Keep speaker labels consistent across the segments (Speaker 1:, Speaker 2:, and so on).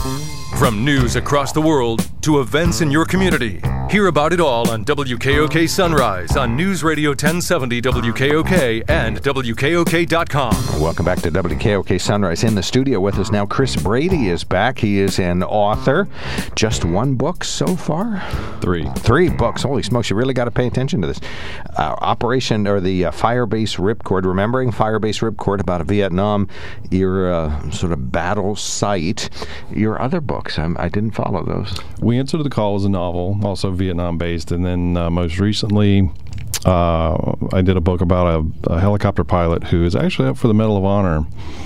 Speaker 1: From news across the world to events in your community, hear about it all on WKOK Sunrise on News Radio 1070 WKOK and WKOK.com.
Speaker 2: Welcome back to WKOK Sunrise. In the studio with us now, Chris Brady is back. He is an author. Just one book so far? Three books. Holy smokes, you really got to pay attention to this. Operation, or the Firebase Ripcord, remembering Firebase Ripcord, about Vietnam, your sort of battle site. Your other books, I didn't follow those.
Speaker 3: We Answer to the Call is a novel, also Vietnam-based, and then most recently I did a book about a helicopter pilot who is actually up for the Medal of Honor,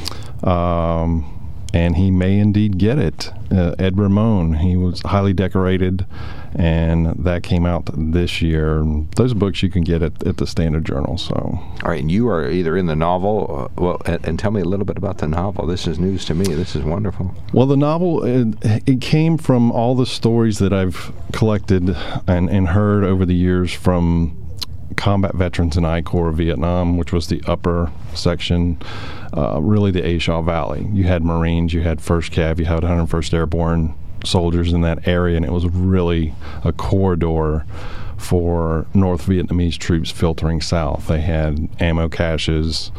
Speaker 3: and he may indeed get it. Ed Ramon, he was highly decorated, and that came out this year. Those books you can get at the Standard Journal. So,
Speaker 2: all right, and you are either in the novel, and tell me a little bit about the novel. This is news to me. This is wonderful.
Speaker 3: Well, the novel, it came from all the stories that I've collected and heard over the years from combat veterans in I Corps of Vietnam, which was the upper section, really the A Shaw Valley. You had Marines, you had 1st Cav, you had 101st Airborne soldiers in that area, and it was really a corridor for North Vietnamese troops filtering south. They had ammo caches,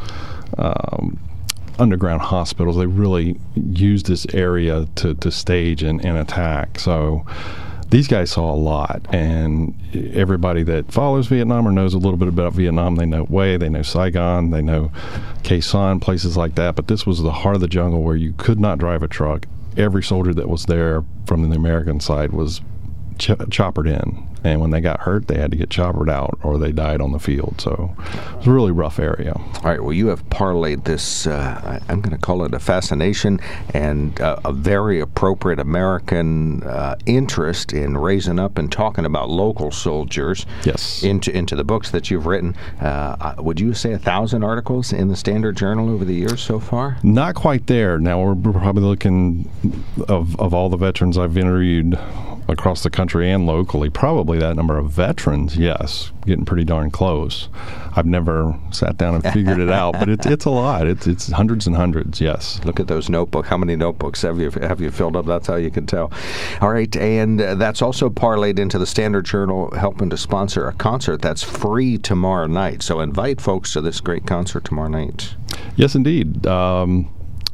Speaker 3: underground hospitals. They really used this area to stage and attack. So these guys saw a lot, and everybody that follows Vietnam or knows a little bit about Vietnam, they know Hue, they know Saigon, they know Khe Sanh, places like that. But this was the heart of the jungle where you could not drive a truck. Every soldier that was there from the American side was choppered in, and when they got hurt, they had to get choppered out, or they died on the field. So it was a really rough area.
Speaker 2: All right, well, you have parlayed this, I'm going to call it a fascination and a very appropriate American interest in raising up and talking about local soldiers.
Speaker 3: Yes.
Speaker 2: Into the books that you've written. Would you say 1,000 articles in the Standard Journal over the years so far?
Speaker 3: Not quite there. Now we're probably looking, of all the veterans I've interviewed across the country and locally, probably that number of veterans, yes, getting pretty darn close. I've never sat down and figured it out, but it's a lot. It's hundreds and hundreds, yes.
Speaker 2: Look at those notebooks. How many notebooks have you filled up? That's how you can tell. All right, and that's also parlayed into the Standard Journal, helping to sponsor a concert that's free tomorrow night. So invite folks to this great concert tomorrow night.
Speaker 3: Yes, indeed. The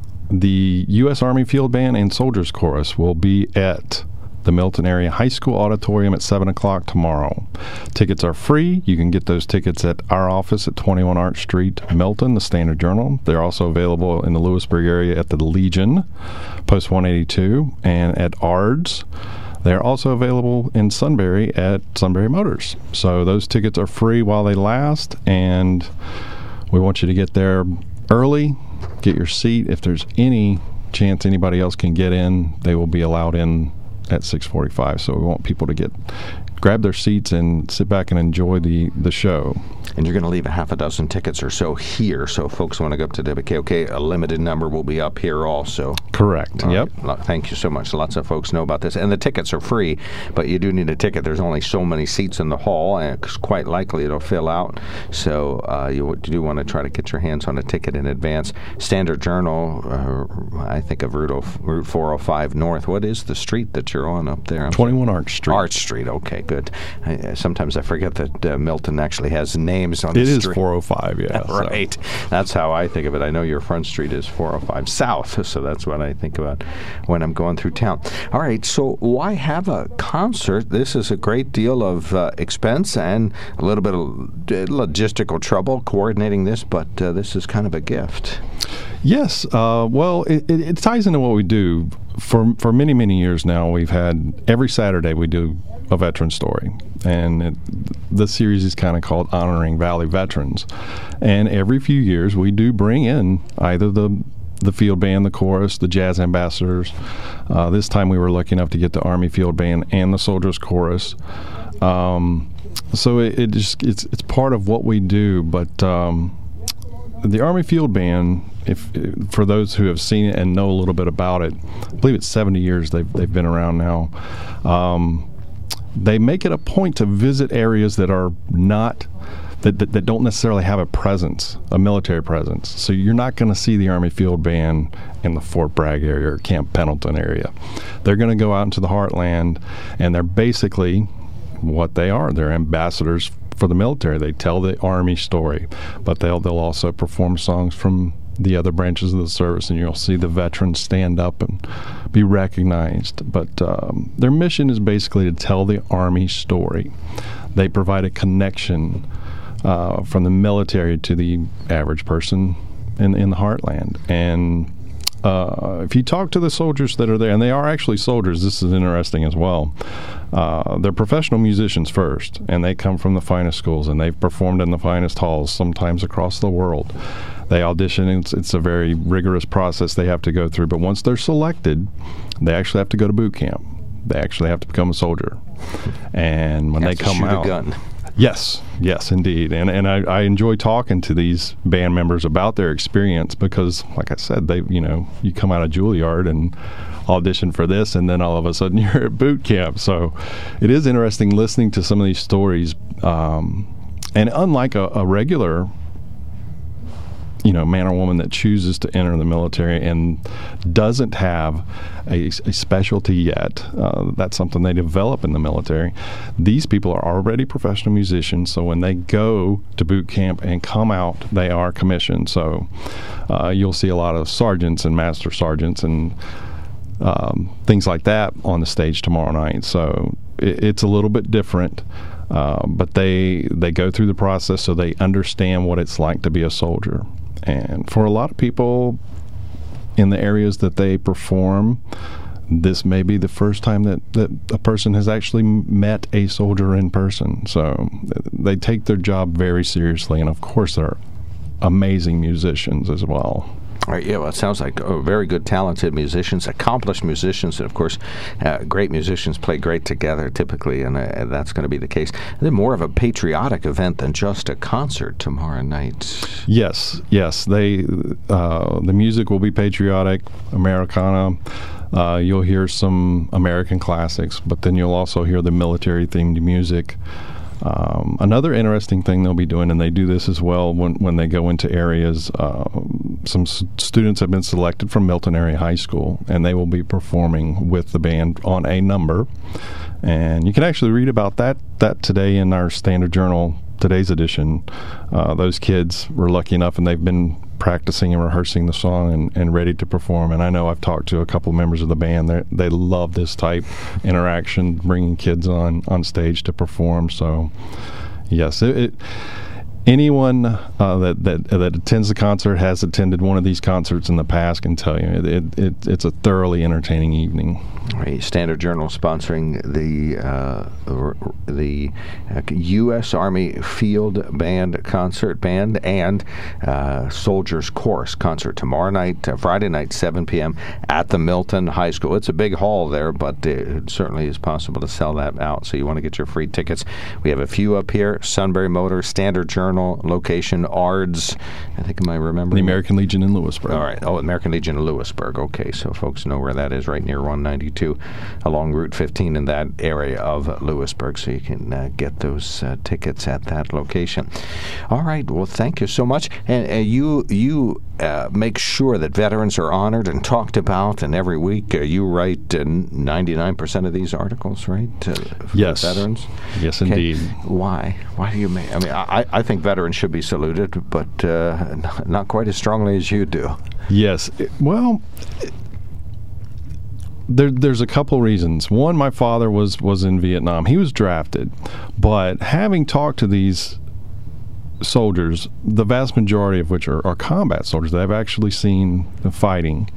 Speaker 3: U.S. Army Field Band and Soldiers Chorus will be at the Milton Area High School Auditorium at 7 o'clock tomorrow. Tickets are free. You can get those tickets at our office at 21 Arch Street, Milton, the Standard Journal. They're also available in the Lewisburg area at the Legion, Post 182, and at ARDS. They're also available in Sunbury at Sunbury Motors. So those tickets are free while they last, and we want you to get there early, get your seat. If there's any chance anybody else can get in, they will be allowed in at 6:45. So we want people to grab their seats and sit back and enjoy the show.
Speaker 2: And you're going to leave a half a dozen tickets or so here, so if folks want to go up to WKOK, a limited number will be up here also.
Speaker 3: Correct. Yep.
Speaker 2: Right. Thank you so much. Lots of folks know about this. And the tickets are free, but you do need a ticket. There's only so many seats in the hall, and it's quite likely it'll fill out. So you do want to try to get your hands on a ticket in advance. Standard Journal, I think of Route 405 North. What is the street that you're on up there?
Speaker 3: 21 Arch Street.
Speaker 2: Arch Street, okay, good. Sometimes I forget that Milton actually has names on the street.
Speaker 3: It is 405, yeah.
Speaker 2: Right. So. That's how I think of it. I know your front street is 405 South, so that's what I think about when I'm going through town. All right, so why have a concert? This is a great deal of expense and a little bit of logistical trouble coordinating this, but this is kind of a gift.
Speaker 3: Yes. Well, it ties into what we do. For many, many years now, we've had every Saturday we do a veteran story. And the series is kind of called Honoring Valley Veterans. And every few years we do bring in either the field band, the chorus, the jazz ambassadors. This time we were lucky enough to get the Army Field Band and the Soldiers Chorus. So it's part of what we do. But the Army Field Band, for those who have seen it and know a little bit about it, I believe it's 70 years they've been around now. They make it a point to visit areas that are not that don't necessarily have a presence, a military presence. So you're not going to see the Army Field Band in the Fort Bragg area or Camp Pendleton area. They're going to go out into the heartland, and they're basically what they are. They're ambassadors for the military. They tell the Army story, but they'll also perform songs from the other branches of the service, and you'll see the veterans stand up and be recognized. But their mission is basically to tell the Army story. They provide a connection from the military to the average person in the heartland. And if you talk to the soldiers that are there, and they are actually soldiers, this is interesting as well. They're professional musicians first, and they come from the finest schools, and they've performed in the finest halls, sometimes across the world. They audition, and it's a very rigorous process they have to go through. But once they're selected, they actually have to go to boot camp. They actually have to become a soldier. And when they come out,
Speaker 2: shoot a gun.
Speaker 3: Yes, indeed. And I enjoy talking to these band members about their experience because, like I said, you come out of Juilliard and audition for this, and then all of a sudden you're at boot camp. So it is interesting listening to some of these stories. And unlike a regular man or woman that chooses to enter the military and doesn't have a specialty yet, that's something they develop in the military. These people are already professional musicians, so when they go to boot camp and come out, they are commissioned. So you'll see a lot of sergeants and master sergeants and things like that on the stage tomorrow night. So it's a little bit different. But they go through the process so they understand what it's like to be a soldier. And for a lot of people in the areas that they perform, this may be the first time that a person has actually met a soldier in person. So they take their job very seriously, and of course they're amazing musicians as well.
Speaker 2: All right, yeah, well, it sounds like very good, talented musicians, accomplished musicians, and of course, great musicians play great together typically, and that's going to be the case. They're more of a patriotic event than just a concert tomorrow night.
Speaker 3: Yes. The music will be patriotic, Americana. You'll hear some American classics, but then you'll also hear the military-themed music. Another interesting thing they'll be doing, and they do this as well when they go into areas, some students have been selected from Milton Area High School, and they will be performing with the band on a number. And you can actually read about that today in our Standard Journal, today's edition. Those kids were lucky enough, and they've been practicing and rehearsing the song and ready to perform. And I know I've talked to a couple of members of the band. They love this type interaction, bringing kids on stage to perform. So, yes, anyone that attends the concert, has attended one of these concerts in the past, can tell you it's a thoroughly entertaining evening.
Speaker 2: Right. Standard Journal sponsoring the U.S. Army Field Band concert band and Soldiers Chorus concert tomorrow night, Friday night, 7 p.m. at the Milton High School. It's a big hall there, but it certainly is possible to sell that out. So you want to get your free tickets. We have a few up here: Sunbury Motor, Standard Journal, location ARDS. I think, am I remembering?
Speaker 3: The American Legion in Lewisburg.
Speaker 2: All right. Oh, American Legion in Lewisburg. Okay, so folks know where that is, right near 192 along Route 15 in that area of Lewisburg. So you can get those tickets at that location. All right. Well, thank you so much. And you make sure that veterans are honored and talked about, and every week you write 99% of these articles, right?
Speaker 3: Yes.
Speaker 2: Veterans?
Speaker 3: Yes, indeed.
Speaker 2: Why? Why do you make... I mean, I think veterans should be saluted, but not quite as strongly as you do.
Speaker 3: Yes. There's a couple reasons. One, my father was in Vietnam. He was drafted. But having talked to these soldiers, the vast majority of which are combat soldiers that I've actually seen fighting,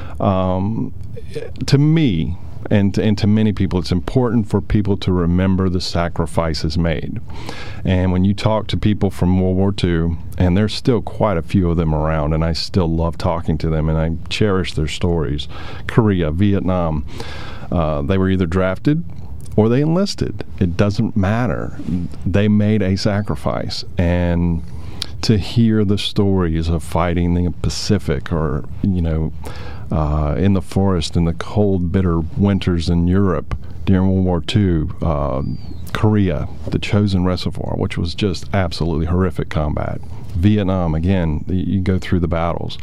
Speaker 3: to me and to many people, it's important for people to remember the sacrifices made. And when you talk to people from World War II, and there's still quite a few of them around, and I still love talking to them, and I cherish their stories. Korea, Vietnam, they were either drafted or they enlisted. It doesn't matter. They made a sacrifice. And to hear the stories of fighting the Pacific, or, in the forest in the cold, bitter winters in Europe, during World War II, Korea, the Chosin Reservoir, which was just absolutely horrific combat. Vietnam, again, you go through the battles.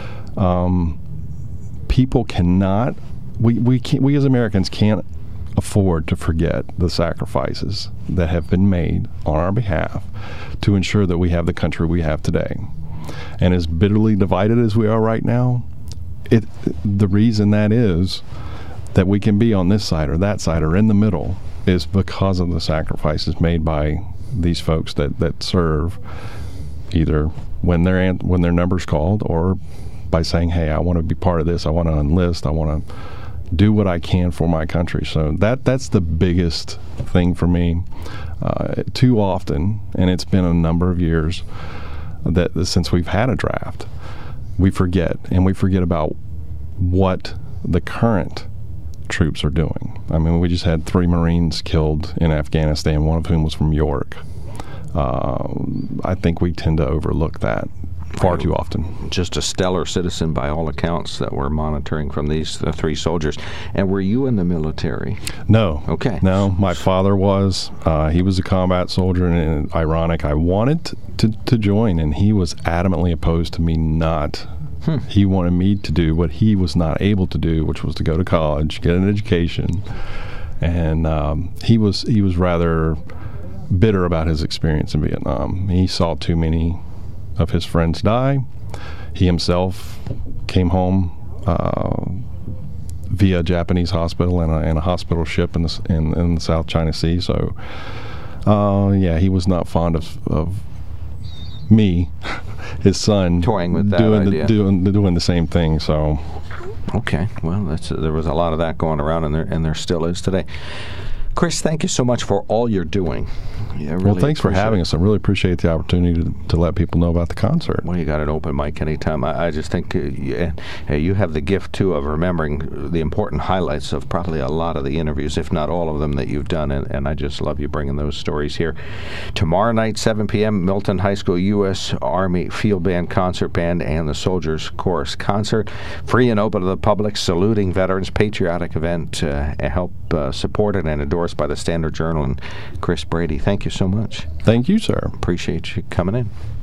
Speaker 3: People cannot, we as Americans can't afford to forget the sacrifices that have been made on our behalf to ensure that we have the country we have today. And as bitterly divided as we are right now, the reason that is that we can be on this side or that side or in the middle is because of the sacrifices made by these folks that serve, either when their number's called or by saying, hey, I want to be part of this, I want to enlist, I want to do what I can for my country. So that's the biggest thing for me. Too often, and it's been a number of years that since we've had a draft, we forget about what the current troops are doing. I mean, we just had 3 Marines killed in Afghanistan, one of whom was from York. I think we tend to overlook that far too often.
Speaker 2: Just a stellar citizen by all accounts that we're monitoring from these 3 soldiers. And were you in the military?
Speaker 3: No.
Speaker 2: Okay.
Speaker 3: No, my father was. He was a combat soldier, and ironic, I wanted to join, and he was adamantly opposed to me not. He wanted me to do what he was not able to do, which was to go to college, get an education. And he was rather bitter about his experience in Vietnam. He saw too many of his friends die. He himself came home via a Japanese hospital and a hospital ship in the South China Sea. So, he was not fond of me, his son,
Speaker 2: toying with that idea.
Speaker 3: doing the same thing. So,
Speaker 2: okay, well, there was a lot of that going around, and there still is today. Chris, thank you so much for all you're doing.
Speaker 3: Well, thanks for having us. I really appreciate the opportunity to let people know about the concert.
Speaker 2: Well, you got an open mic anytime. I just think you have the gift, too, of remembering the important highlights of probably a lot of the interviews, if not all of them, that you've done, and I just love you bringing those stories here. Tomorrow night, 7 p.m., Milton High School U.S. Army Field Band Concert Band and the Soldiers Chorus Concert. Free and open to the public, saluting veterans, patriotic event, help supported and endorsed by the Standard Journal. And Chris Brady, thank you so much.
Speaker 3: Thank you, sir.
Speaker 2: Appreciate you coming in.